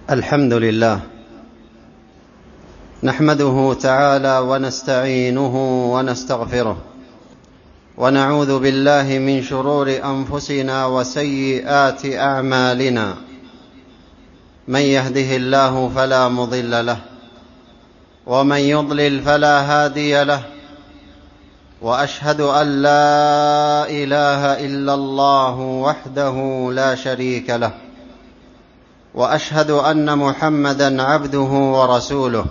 الحمد لله نحمده تعالى ونستعينه ونستغفره ونعوذ بالله من شرور أنفسنا وسيئات أعمالنا. من يهده الله فلا مضل له ومن يضلل فلا هادي له، وأشهد أن لا إله إلا الله وحده لا شريك له، وأشهد أن محمدًا عبده ورسوله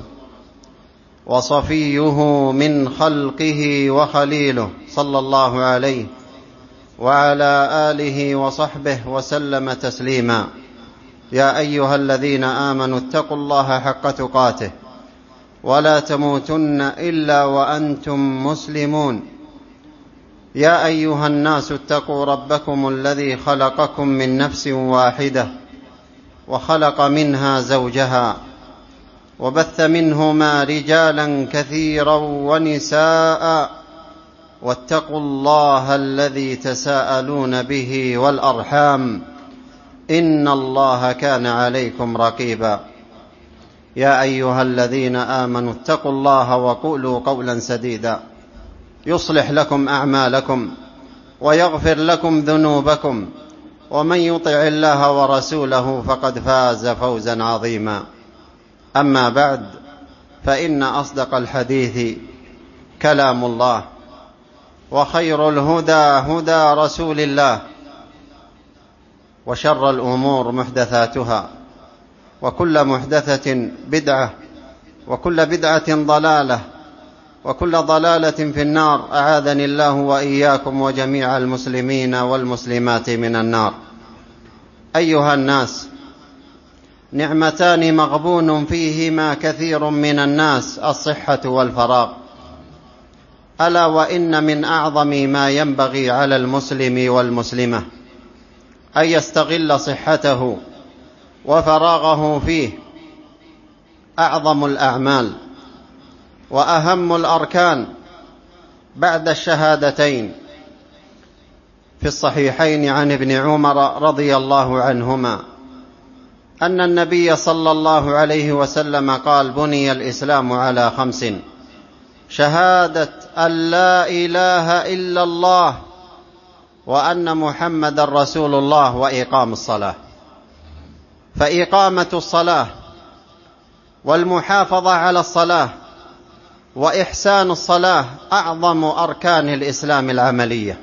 وصفيه من خلقه وخليله، صلى الله عليه وعلى آله وصحبه وسلم تسليما. يا أيها الذين آمنوا اتقوا الله حق تقاته ولا تموتن إلا وأنتم مسلمون. يا أيها الناس اتقوا ربكم الذي خلقكم من نفس واحدة وخلق منها زوجها وبث منهما رجالا كثيرا ونساء، واتقوا الله الذي تساءلون به والأرحام إن الله كان عليكم رقيبا. يا أيها الذين آمنوا اتقوا الله وقولوا قولا سديدا يصلح لكم أعمالكم ويغفر لكم ذنوبكم، ومن يطع الله ورسوله فقد فاز فوزا عظيما. أما بعد، فإن أصدق الحديث كلام الله، وخير الهدى هدى رسول الله، وشر الأمور محدثاتها، وكل محدثة بدعة، وكل بدعة ضلالة، وكل ضلالة في النار. أعاذني الله وإياكم وجميع المسلمين والمسلمات من النار. أيها الناس، نعمتان مغبون فيهما كثير من الناس: الصحة والفراغ. ألا وإن من أعظم ما ينبغي على المسلم والمسلمة أن يستغل صحته وفراغه فيه أعظم الأعمال وأهم الأركان بعد الشهادتين. في الصحيحين عن ابن عمر رضي الله عنهما أن النبي صلى الله عليه وسلم قال: بني الإسلام على 5: شهادة أن لا إله إلا الله وأن محمد رسول الله وإقام الصلاة. فإقامة الصلاة والمحافظة على الصلاة وإحسان الصلاة أعظم أركان الإسلام العملية،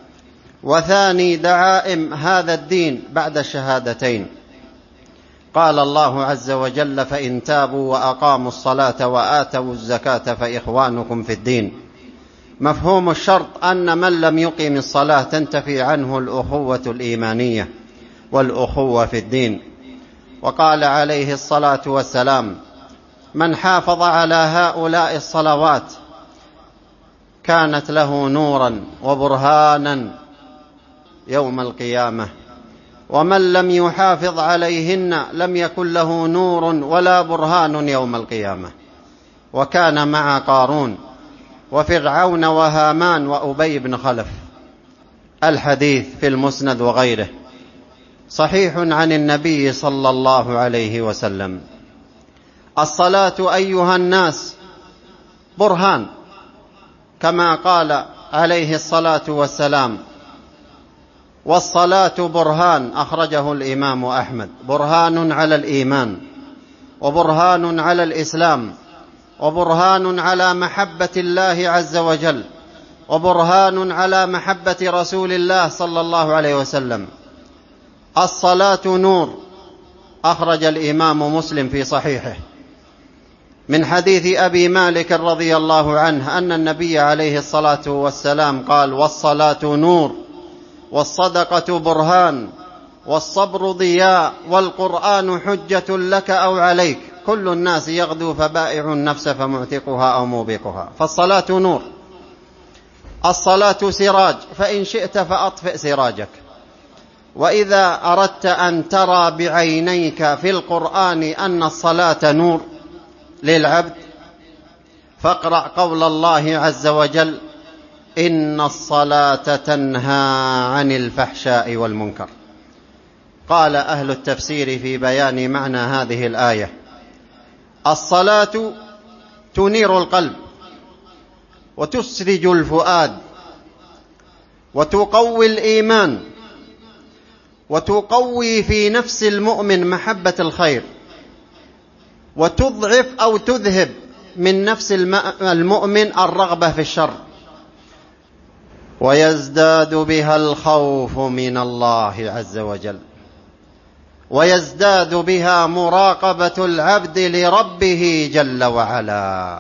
وثاني دعائم هذا الدين بعد الشهادتين. قال الله عز وجل: فإن تابوا وأقاموا الصلاة وآتوا الزكاة فإخوانكم في الدين. مفهوم الشرط أن من لم يقم الصلاة تنتفي عنه الأخوة الإيمانية والأخوة في الدين. وقال عليه الصلاة والسلام: من حافظ على هؤلاء الصلوات كانت له نورا وبرهانا يوم القيامة، ومن لم يحافظ عليهن لم يكن له نور ولا برهان يوم القيامة. وكان مع قارون وفرعون وهامان وأبي بن خلف. الحديث في المسند وغيره صحيح عن النبي صلى الله عليه وسلم. الصلاة أيها الناس برهان، كما قال عليه الصلاة والسلام: والصلاة برهان. أخرجه الإمام أحمد. برهان على الإيمان، وبرهان على الإسلام، وبرهان على محبة الله عز وجل، وبرهان على محبة رسول الله صلى الله عليه وسلم. الصلاة نور. أخرج الإمام مسلم في صحيحه من حديث أبي مالك رضي الله عنه أن النبي عليه الصلاة والسلام قال: والصلاة نور، والصدقة برهان، والصبر ضياء، والقرآن حجة لك أو عليك. كل الناس يغدو فبائع النفس فمعتقها أو موبقها. فالصلاة نور. الصلاة سراج، فإن شئت فأطفئ سراجك. وإذا أردت أن ترى بعينيك في القرآن أن الصلاة نور للعبد فاقرأ قول الله عز وجل: إن الصلاة تنهى عن الفحشاء والمنكر. قال أهل التفسير في بيان معنى هذه الآية: الصلاة تنير القلب وتسرج الفؤاد وتقوي الإيمان وتقوي في نفس المؤمن محبة الخير، وتضعف أو تذهب من نفس المؤمن الرغبة في الشر، ويزداد بها الخوف من الله عز وجل، ويزداد بها مراقبة العبد لربه جل وعلا.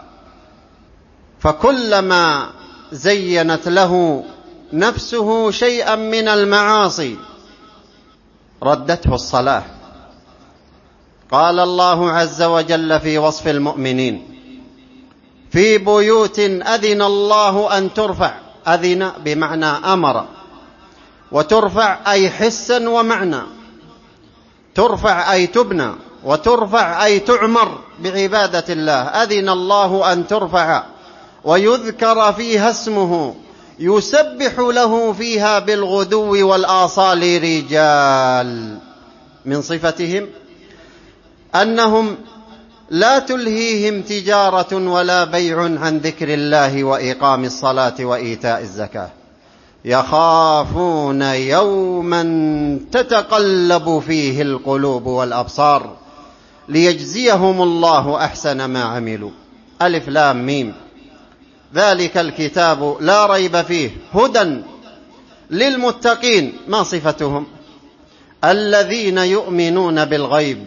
فكلما زينت له نفسه شيئا من المعاصي ردته الصلاة. قال الله عز وجل في وصف المؤمنين: في بيوت أذن الله أن ترفع، أذن بمعنى أمر، وترفع أي حسا ومعنى، ترفع أي تبنى، وترفع أي تعمر بعبادة الله. أذن الله أن ترفع ويذكر فيها اسمه يسبح له فيها بالغدو والآصال رجال. من صفتهم أنهم لا تلهيهم تجارة ولا بيع عن ذكر الله وإقام الصلاة وإيتاء الزكاة، يخافون يوما تتقلب فيه القلوب والأبصار ليجزيهم الله أحسن ما عملوا. ألف لام ميم، ذلك الكتاب لا ريب فيه هدى للمتقين. ما صفتهم؟ الذين يؤمنون بالغيب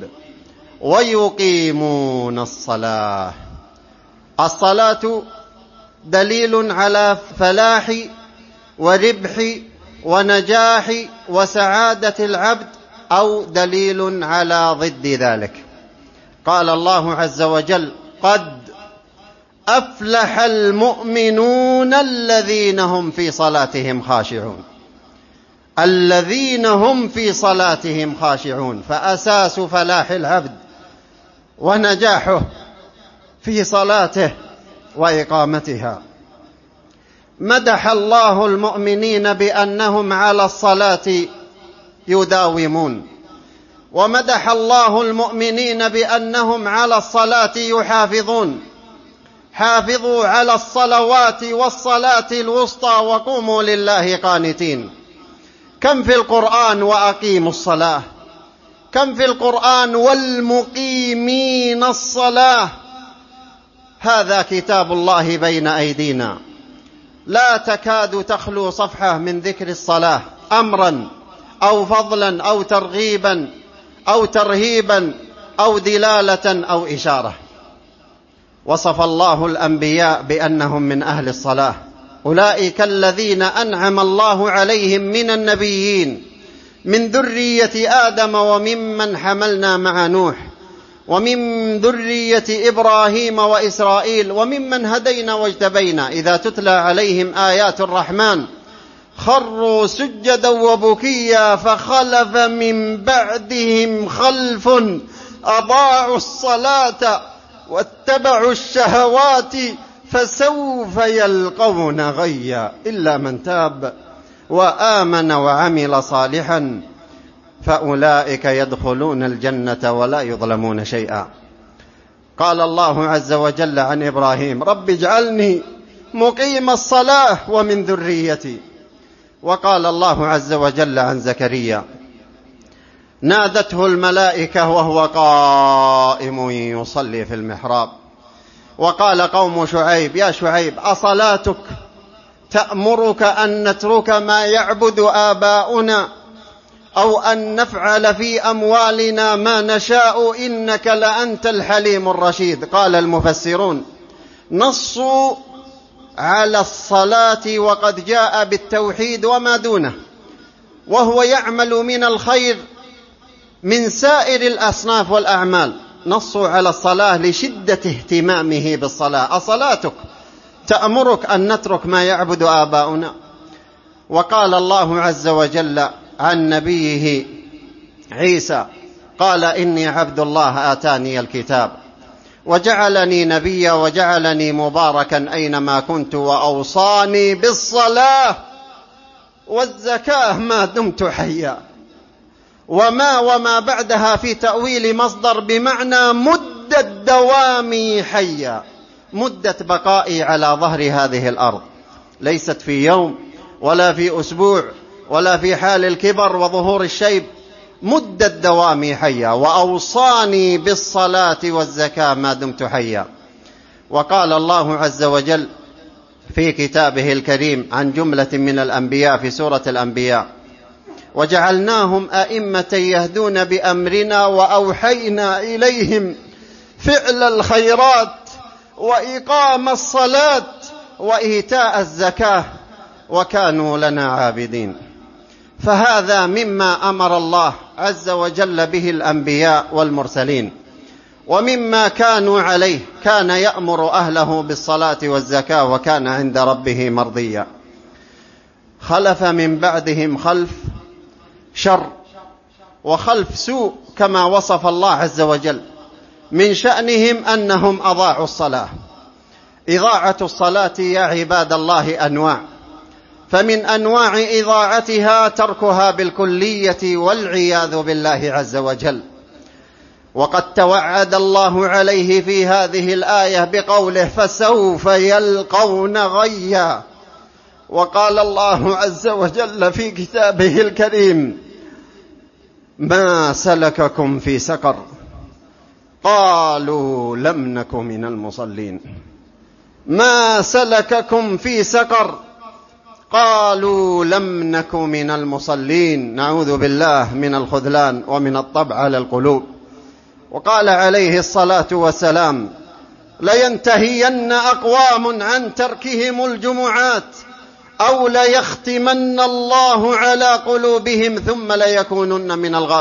ويقيمون الصلاة. الصلاة دليل على فلاح وربح ونجاح وسعادة العبد، أو دليل على ضد ذلك. قال الله عز وجل: قد أفلح المؤمنون الذين هم في صلاتهم خاشعون. الذين هم في صلاتهم خاشعون، فأساس فلاح العبد ونجاحه في صلاته وإقامتها. مدح الله المؤمنين بأنهم على الصلاة يداومون، ومدح الله المؤمنين بأنهم على الصلاة يحافظون. حافظوا على الصلوات والصلاة الوسطى وقوموا لله قانتين. كم في القرآن وأقيموا الصلاة، كم في القرآن والمقيمين الصلاة. هذا كتاب الله بين أيدينا، لا تكاد تخلو صفحة من ذكر الصلاة أمرا أو فضلا أو ترغيبا أو ترهيبا أو دلالة أو إشارة. وصف الله الأنبياء بأنهم من أهل الصلاة: أولئك الذين أنعم الله عليهم من النبيين من ذرية آدم وممن حملنا مع نوح ومن ذرية إبراهيم وإسرائيل وممن هدينا واجتبينا. إذا تتلى عليهم آيات الرحمن خروا سجدا وبكيا فخلف من بعدهم خلف أضاعوا الصلاة واتبعوا الشهوات فسوف يلقون غيا إلا من تاب وآمن وعمل صالحا فأولئك يدخلون الجنة ولا يظلمون شيئا. قال الله عز وجل عن إبراهيم: رب اجعلني مقيم الصلاة ومن ذريتي. وقال الله عز وجل عن زكريا: نادته الملائكة وهو قائم يصلي في المحراب. وقال قوم شعيب: يا شعيب أصلاتك تأمرك أن نترك ما يعبد آباؤنا أو أن نفعل في أموالنا ما نشاء إنك لأنت الحليم الرشيد؟ قال المفسرون: نصوا على الصلاة وقد جاء بالتوحيد وما دونه، وهو يعمل من الخير من سائر الأصناف والأعمال. نصوا على الصلاة لشدة اهتمامه بالصلاة. أصلاتك تأمرك أن نترك ما يعبد آباؤنا. وقال الله عز وجل عن نبيه عيسى: قال إني عبد الله آتاني الكتاب وجعلني نبيا وجعلني مباركا أينما كنت وأوصاني بالصلاة والزكاة ما دمت حيا. وما بعدها في تأويل مصدر بمعنى مدة دوامي حيا، مدة بقائي على ظهر هذه الأرض، ليست في يوم ولا في أسبوع ولا في حال الكبر وظهور الشيب، مدة دوامي حيا. وأوصاني بالصلاة والزكاة ما دمت حيا. وقال الله عز وجل في كتابه الكريم عن جملة من الأنبياء في سورة الأنبياء: وجعلناهم أئمة يهدون بأمرنا وأوحينا إليهم فعل الخيرات وإقام الصلاة وإيتاء الزكاة وكانوا لنا عابدين. فهذا مما أمر الله عز وجل به الأنبياء والمرسلين، ومما كانوا عليه، كان يأمر أهله بالصلاة والزكاة وكان عند ربه مرضيا. خلف من بعدهم خلف شر وخلف سوء كما وصف الله عز وجل، من شأنهم أنهم أضاعوا الصلاة. إضاعة الصلاة يا عباد الله أنواع، فمن أنواع إضاعتها تركها بالكلية والعياذ بالله عز وجل. وقد توعد الله عليه في هذه الآية بقوله: فسوف يلقون غيا. وقال الله عز وجل في كتابه الكريم: ما سلككم في سقر؟ قالوا لم نك من المصلين. ما سلككم في سقر؟ قالوا لم نك من المصلين. نعوذ بالله من الخذلان ومن الطبع على القلوب. وقال عليه الصلاة والسلام: لينتهين أقوام عن تركهم الجمعات أو ليختمن الله على قلوبهم ثم ليكونن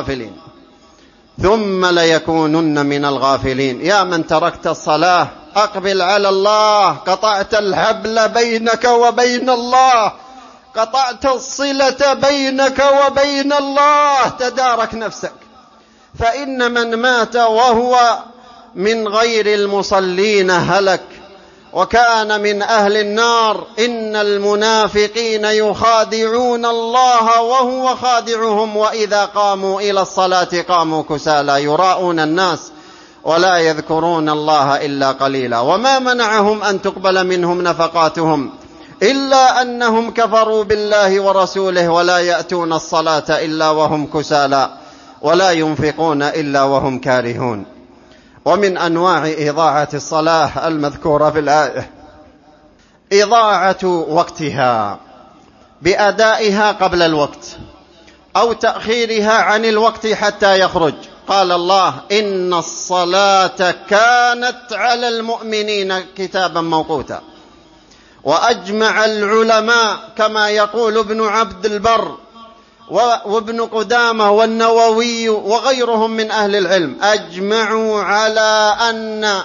من الغافلين. يا من تركت الصلاة أقبل على الله، قطعت الحبل بينك وبين الله، قطعت الصلة بينك وبين الله، تدارك نفسك، فإن من مات وهو من غير المصلين هلك وكان من أهل النار. إن المنافقين يخادعون الله وهو خادعهم وإذا قاموا إلى الصلاة قاموا كسالى يراءون الناس ولا يذكرون الله إلا قليلا. وما منعهم أن تقبل منهم نفقاتهم إلا أنهم كفروا بالله ورسوله ولا يأتون الصلاة إلا وهم كسالى ولا ينفقون إلا وهم كارهون. ومن أنواع إضاعة الصلاة المذكورة في الآية إضاعة وقتها بأدائها قبل الوقت أو تأخيرها عن الوقت حتى يخرج. قال الله: إن الصلاة كانت على المؤمنين كتابا موقوتا. وأجمع العلماء كما يقول ابن عبد البر وابن قدامة والنووي وغيرهم من أهل العلم، أجمعوا على أن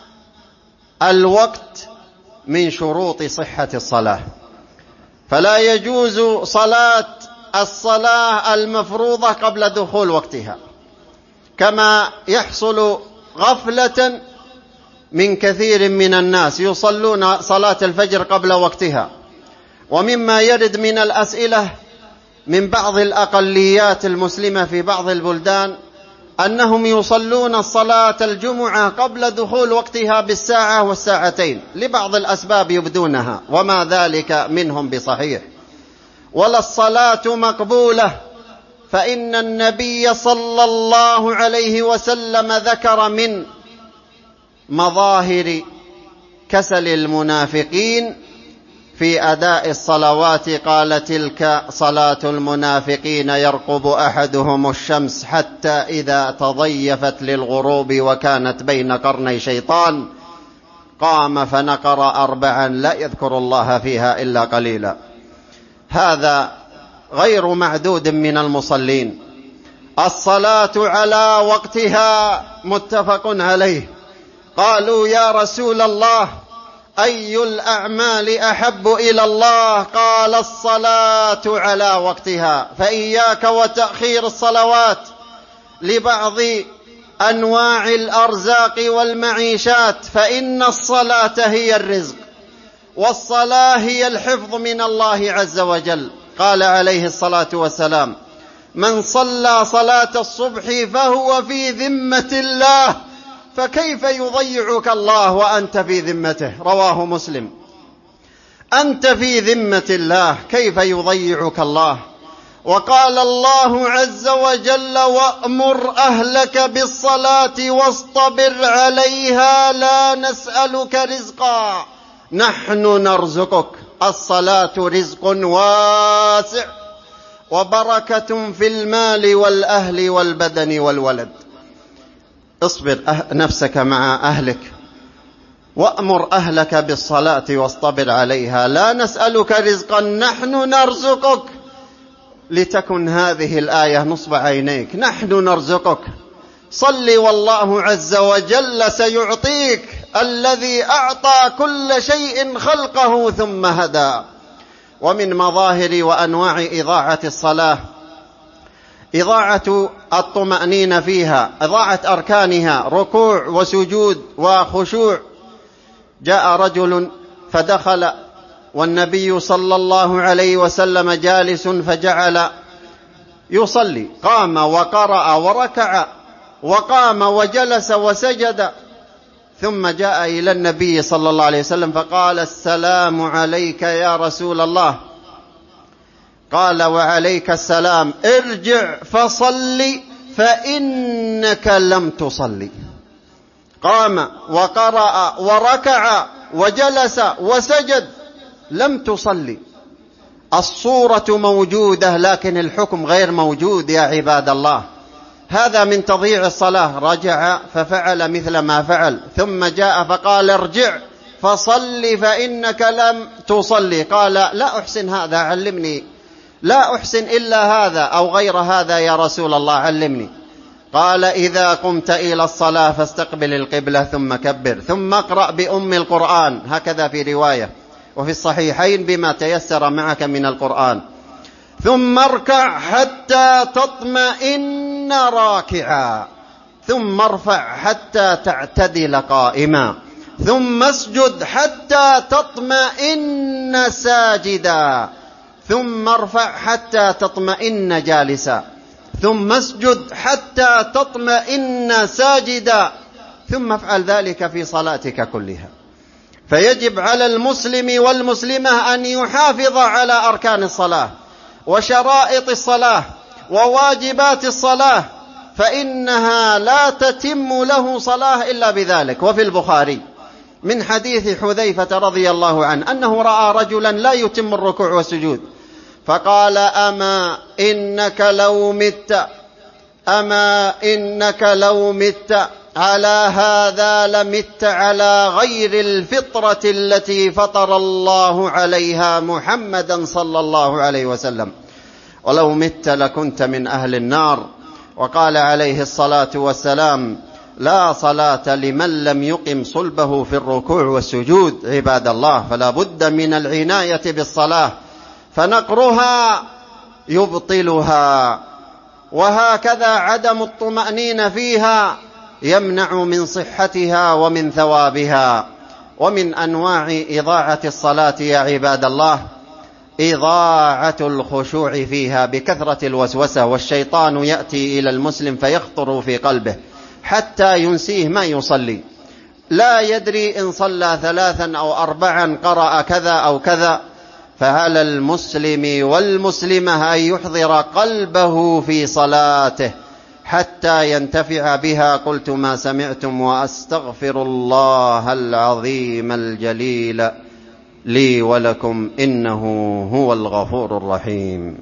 الوقت من شروط صحة الصلاة، فلا يجوز صلاة الصلاة المفروضة قبل دخول وقتها، كما يحصل غفلة من كثير من الناس يصلون صلاة الفجر قبل وقتها. ومما يرد من الأسئلة من بعض الأقليات المسلمة في بعض البلدان أنهم يصلون الصلاة الجمعة قبل دخول وقتها بالساعة والساعتين لبعض الأسباب يبدونها، وما ذلك منهم بصحيح، ولا الصلاة مقبولة، فإن النبي صلى الله عليه وسلم ذكر من مظاهر كسل المنافقين في أداء الصلوات، قال: تلك صلاة المنافقين يرقب أحدهم الشمس حتى إذا تضيفت للغروب وكانت بين قرني شيطان قام فنقر 4 لا يذكر الله فيها إلا قليلا. هذا غير معدود من المصلين. الصلاة على وقتها متفق عليه. قالوا: يا رسول الله، أي الأعمال أحب إلى الله؟ قال: الصلاة على وقتها. فإياك وتأخير الصلوات لبعض أنواع الأرزاق والمعيشات، فإن الصلاة هي الرزق، والصلاة هي الحفظ من الله عز وجل. قال عليه الصلاة والسلام: من صلى صلاة الصبح فهو في ذمة الله، فكيف يضيعك الله وأنت في ذمته؟ رواه مسلم. أنت في ذمة الله، كيف يضيعك الله؟ وقال الله عز وجل: وأمر أهلك بالصلاة واصطبر عليها لا نسألك رزقا نحن نرزقك. الصلاة رزق واسع وبركة في المال والأهل والبدن والولد. اصبر نفسك مع أهلك، وأمر أهلك بالصلاة واصطبر عليها لا نسألك رزقا نحن نرزقك. لتكن هذه الآية نصب عينيك، نحن نرزقك. صل والله عز وجل سيعطيك، الذي أعطى كل شيء خلقه ثم هدى. ومن مظاهر وأنواع إضاعة الصلاة إضاعة الطمأنينة فيها، إضاعة أركانها، ركوع وسجود وخشوع. جاء رجل فدخل والنبي صلى الله عليه وسلم جالس فجعل يصلي، قام وقرأ وركع وقام وجلس وسجد، ثم جاء إلى النبي صلى الله عليه وسلم فقال: السلام عليك يا رسول الله. قال: وعليك السلام، ارجع فصل فإنك لم تصلي. قام وقرأ وركع وجلس وسجد، لم تصلي. الصورة موجودة لكن الحكم غير موجود يا عباد الله. هذا من تضييع الصلاة. رجع ففعل مثل ما فعل، ثم جاء فقال: ارجع فصل فإنك لم تصلي. قال: لا أحسن هذا، علمني. لا أحسن إلا هذا أو غير هذا يا رسول الله، علمني. قال: إذا قمت إلى الصلاة فاستقبل القبلة ثم كبر، ثم اقرأ بأم القرآن، هكذا في رواية، وفي الصحيحين بما تيسر معك من القرآن. ثم اركع حتى تطمئن راكعا، ثم ارفع حتى تعتدل قائما، ثم اسجد حتى تطمئن ساجدا، ثم ارفع حتى تطمئن جالسا، ثم اسجد حتى تطمئن ساجدا، ثم افعل ذلك في صلاتك كلها. فيجب على المسلم والمسلمة أن يحافظ على أركان الصلاة وشرائط الصلاة وواجبات الصلاة، فإنها لا تتم له صلاة إلا بذلك. وفي البخاري من حديث حذيفة رضي الله عنه أنه رأى رجلا لا يتم الركوع والسجود، فقال: أما إنك لو مت على هذا لمت على غير الفطرة التي فطر الله عليها محمدا صلى الله عليه وسلم، ولو مت لكنت من أهل النار. وقال عليه الصلاة والسلام: لا صلاة لمن لم يقم صلبه في الركوع والسجود. عباد الله، فلا بد من العناية بالصلاة، فنقرها يبطلها، وهكذا عدم الطمأنينة فيها يمنع من صحتها ومن ثوابها. ومن أنواع إضاعة الصلاة يا عباد الله إضاعة الخشوع فيها بكثرة الوسوسة، والشيطان يأتي إلى المسلم فيخطر في قلبه حتى ينسيه ما يصلي، لا يدري إن صلى 3 أو 4 قرأ كذا أو كذا. فهل المسلم والمسلمة أن يحضر قلبه في صلاته حتى ينتفع بها. قلت ما سمعتم وأستغفر الله العظيم الجليل لي ولكم، إنه هو الغفور الرحيم.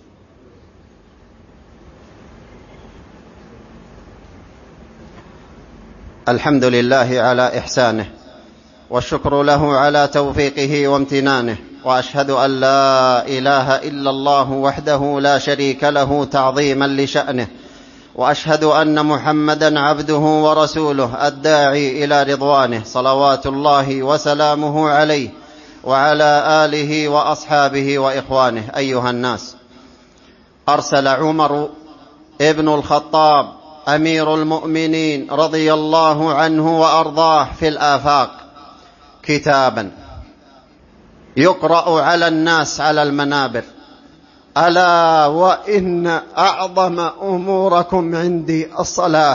الحمد لله على إحسانه، والشكر له على توفيقه وامتنانه، وأشهد أن لا إله إلا الله وحده لا شريك له تعظيما لشأنه، وأشهد أن محمدا عبده ورسوله الداعي إلى رضوانه، صلوات الله وسلامه عليه وعلى آله وأصحابه وإخوانه. أيها الناس، أرسل عمر ابن الخطاب أمير المؤمنين رضي الله عنه وأرضاه في الآفاق كتابا يقرأ على الناس على المنابر، ألا وإن أعظم أموركم عندي الصلاة،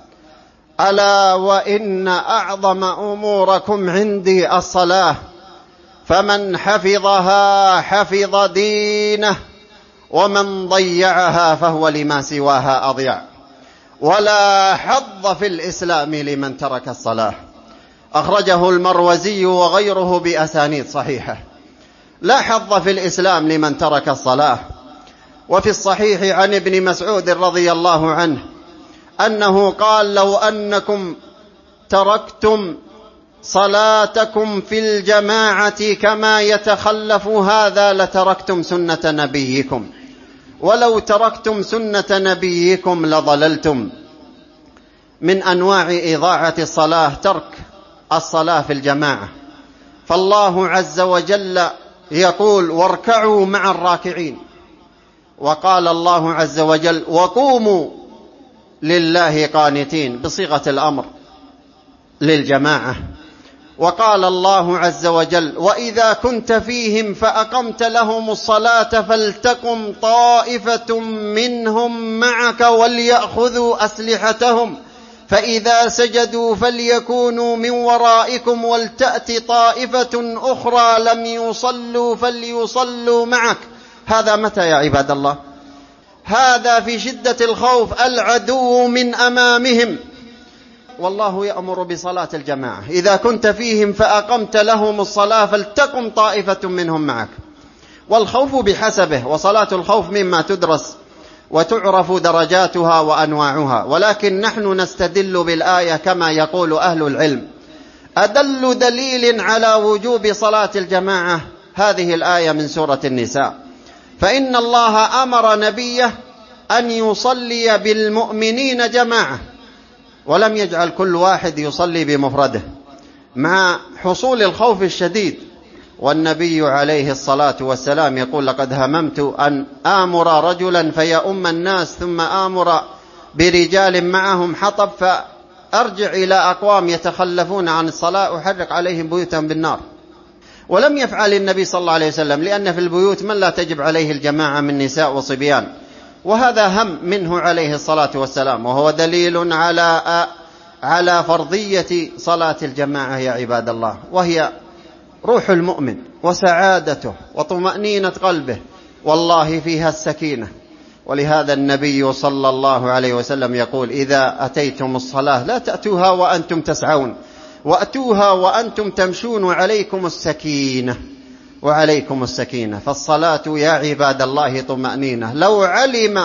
ألا وإن أعظم أموركم عندي الصلاة، فمن حفظها حفظ دينه، ومن ضيعها فهو لما سواها أضيع. ولا حظ في الإسلام لمن ترك الصلاة. أخرجه المروزي وغيره بأسانيد صحيحة. لا حظ في الإسلام لمن ترك الصلاة. وفي الصحيح عن ابن مسعود رضي الله عنه أنه قال: لو أنكم تركتم صلاتكم في الجماعة كما يتخلف هذا لتركتم سنة نبيكم، ولو تركتم سنة نبيكم لضللتم. من أنواع إضاعة الصلاة ترك الصلاة في الجماعة. فالله عز وجل يقول: واركعوا مع الراكعين. وقال الله عز وجل: وقوموا لله قانتين، بصيغة الأمر للجماعة. وقال الله عز وجل: وإذا كنت فيهم فأقمت لهم الصلاة فلتقم طائفة منهم معك وليأخذوا أسلحتهم فإذا سجدوا فليكونوا من ورائكم ولتأت طائفة أخرى لم يصلوا فليصلوا معك. هذا متى يا عباد الله؟ هذا في شدة الخوف، العدو من أمامهم، والله يأمر بصلاة الجماعة. إذا كنت فيهم فأقمت لهم الصلاة فلتقم طائفة منهم معك. والخوف بحسبه، وصلاة الخوف مما تدرس وتعرف درجاتها وأنواعها. ولكن نحن نستدل بالآية كما يقول أهل العلم. أدل دليل على وجوب صلاة الجماعة هذه الآية من سورة النساء. فإن الله أمر نبيه أن يصلي بالمؤمنين جماعة، ولم يجعل كل واحد يصلي بمفرده، مع حصول الخوف الشديد. والنبي عليه الصلاة والسلام يقول: لقد هممت أن آمر رجلا فيؤم الناس ثم آمر برجال معهم حطب فأرجع إلى أقوام يتخلفون عن الصلاة أحرق عليهم بيوتهم بالنار. ولم يفعل النبي صلى الله عليه وسلم، لأن في البيوت من لا تجب عليه الجماعة من نساء وصبيان، وهذا هم منه عليه الصلاة والسلام، وهو دليل على فرضية صلاة الجماعة يا عباد الله، وهي روح المؤمن وسعادته وطمأنينة قلبه، والله فيها السكينة. ولهذا النبي صلى الله عليه وسلم يقول: إذا أتيتم الصلاة لا تأتوها وأنتم تسعون، وأتوها وأنتم تمشون، وعليكم السكينة، وعليكم السكينة. فالصلاة يا عباد الله طمأنينة. لو علم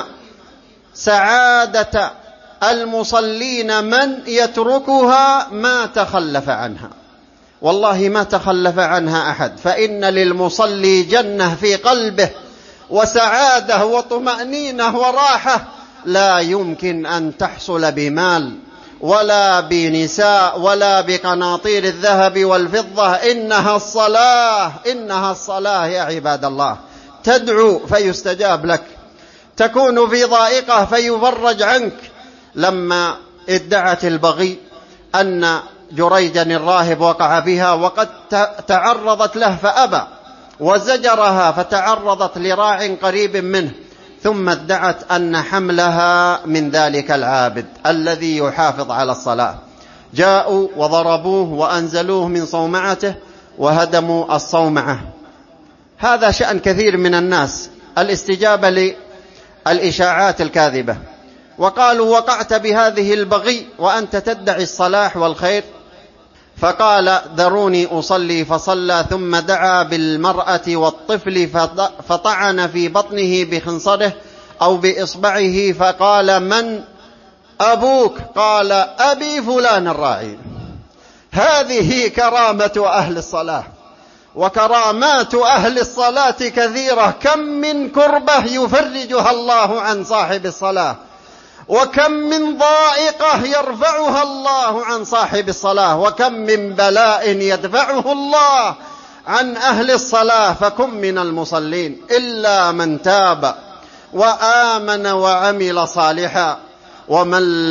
سعادة المصلين من يتركها ما تخلف عنها، والله ما تخلف عنها أحد. فإن للمصلي جنة في قلبه وسعادة وطمأنينة وراحة لا يمكن أن تحصل بمال ولا بنساء ولا بقناطير الذهب والفضة. إنها الصلاة، إنها الصلاة يا عباد الله. تدعو فيستجاب لك، تكون في ضائقة فيفرج عنك. لما ادعت البغي أن جريجا الراهب وقع بها وقد تعرضت له فأبى، وزجرها فتعرضت لراع قريب منه، ثم ادعت أن حملها من ذلك العابد الذي يحافظ على الصلاة. جاءوا وضربوه وأنزلوه من صومعته وهدموا الصومعة. هذا شأن كثير من الناس، الاستجابة للإشاعات الكاذبة. وقالوا: وقعت بهذه البغي وأنت تدعي الصلاح والخير. فقال: ذروني أصلي. فصلى، ثم دعا بالمرأة والطفل فطعن في بطنه بخنصره أو بإصبعه، فقال: من أبوك؟ قال: أبي فلان الراعي. هذه كرامة أهل الصلاة. وكرامات أهل الصلاة كثيرة. كم من كربة يفرجها الله عن صاحب الصلاة، وكم من ضائقة يرفعها الله عن صاحب الصلاة، وكم من بلاء يدفعه الله عن أهل الصلاة. فكن من المصلين إلا من تاب وآمن وعمل صالحا، ومن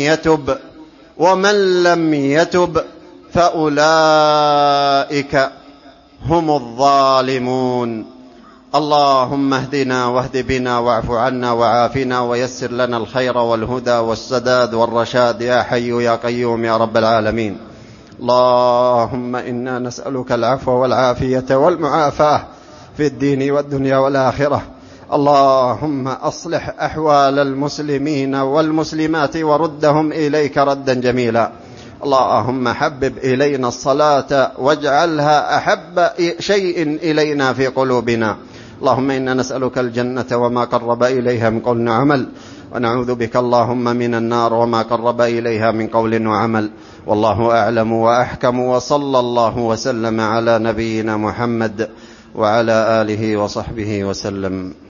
لم يتب فأولئك هم الظالمون. اللهم اهدنا واهد بنا واعف عنا وعافنا ويسر لنا الخير والهدى والسداد والرشاد يا حي يا قيوم يا رب العالمين. اللهم إنا نسألك العفو والعافية والمعافاة في الدين والدنيا والآخرة. اللهم أصلح أحوال المسلمين والمسلمات وردهم إليك ردا جميلا. اللهم حبب إلينا الصلاة واجعلها أحب شيء إلينا في قلوبنا. اللهم إنا نسألك الجنة وما قرب إليها من قول وعمل، ونعوذ بك اللهم من النار وما قرب إليها من قول وعمل. والله أعلم وأحكم، وصلى الله وسلم على نبينا محمد وعلى آله وصحبه وسلم.